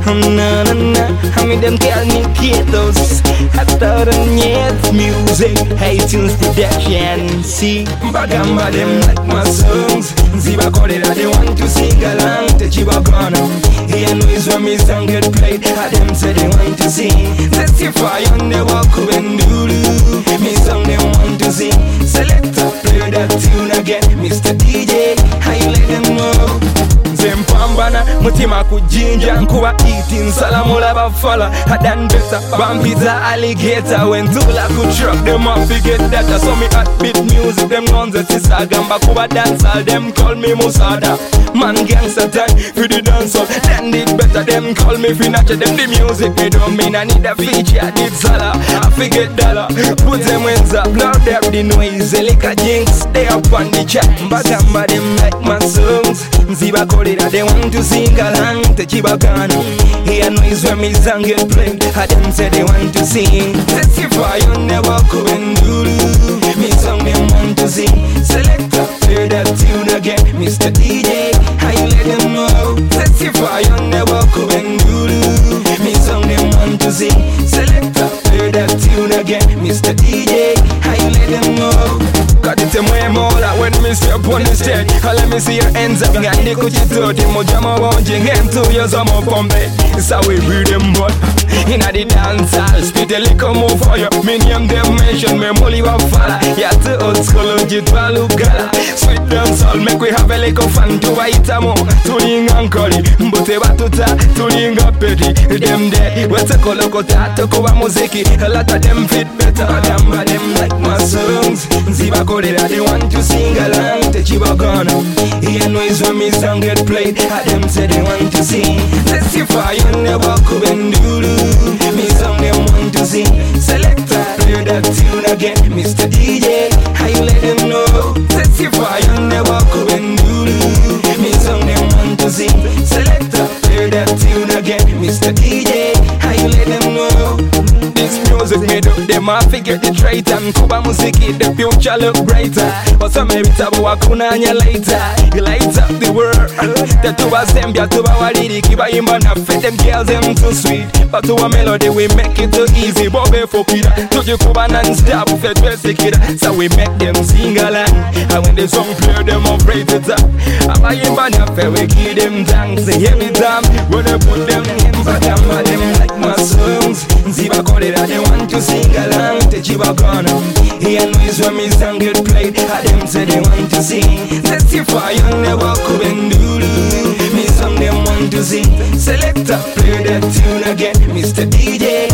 Na na na, I mean them call me Katos. I thought on yet music, iTunes production. See, bagamba them like my songs. Ziba call it, they want to sing along. Techiba gonna, here noise when me song get played. I them say they want to sing. Let's see fire on the walk and doodoo. Me song they want to sing. Selector, play that tune again, Mr. DJ. I let them know. Zempambana, mutima kujinja nkuba eating salamula bafala. I done better, bambiza alligator. When Zula could truck them off, we get that. So me at beat music, them guns that is agamba kuba dance all them call me Musada. Man gangster time for the dance all. Then did better, them call me Finacha. Them the music, me don't mean I need a feature. I did Sala, I forget dollar. Put them wins up, loud up the noise. Like a jinx, they up on the chat. Bagamba them like my songs. Ziba call it, they want to sing along. Techiba gana, here noise when me song get played. I them say they want to sing. Let's see fire on the walk and doodoo. Me song them want to sing. Selector, play that tune again, Mr. DJ. I let them know. Let's see fire on the walk and doodoo. Me song them want to sing. Selector, play that tune again, Mr. DJ. I let them know. Got it more more when me step on the stage. Let me see your hands up. Got the kuchi to the mojama wanting and 2 years of more pombe. It's how we breed them but in the dance hall. Spit a little move for you. Me name them mention me molly wa fala. Yeah to old school jitwa lugala. Sweet dance all make we have a little fun to white amo. Tuning and curry. Mbote batuta tuning up petty. Them dead. What's a kolokota to koba muziki. A lot of them fit better. Them like my songs. Ziba they want to sing along. Techiba gonna, here noise when me song get played. I them say they want to sing. Let's see fire on the walk and doodoo. Me song them want to sing. Selector, play that tune again, Mr. DJ. I let them know. Let's see fire on the walk and doodoo. Me song them want to sing. Selector, play that tune again, Mr. DJ. I let them know. This music made up them I figure the traitor. And Kuba Musiki, the future look brighter. But some maybe tabu wakuna anya later. You light up the world. The tuba Zambia, tuba waridi. Kiba imana fit them girls them too sweet. But to a melody we make it too easy. Bobe fokida, to you Kuba non-stop. Fet wesikida, so we make them sing along. And when the song play them up right it up. Aba imana fe we give them thanks. Every time when I put them in. But them like my songs. Ziba call it, they want to sing along. Techiba gonna, here noise when me song get played. I them say they want to sing. Let's see fire on the walk and doodoo. Me song them want to sing. Selector, play that tune again, Mr. DJ.